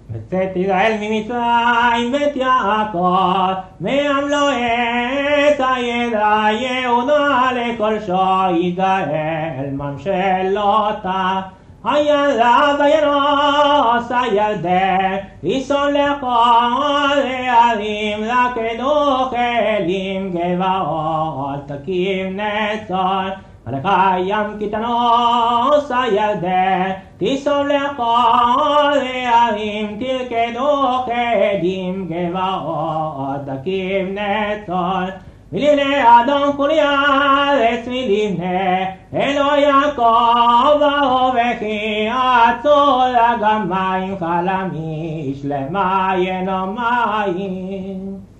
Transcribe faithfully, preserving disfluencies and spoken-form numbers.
בצאת ישראל ממצרים בית יעקב, מעמלו את הידע יהודה לכל שור יגאל ממשלותה. הילדה וינוס הילדה, יסון לכל הערים, רקדו כלים גבעות, תקים נצור. הלקיים כי תנוס הילדה, תיסון לכל הערים, תרקדו כלים גבעות, תקים נצור. ולבני אדום כולי ארץ מלבני אלוה יעקב וכי עצור גם מים חלמיש למים ומים.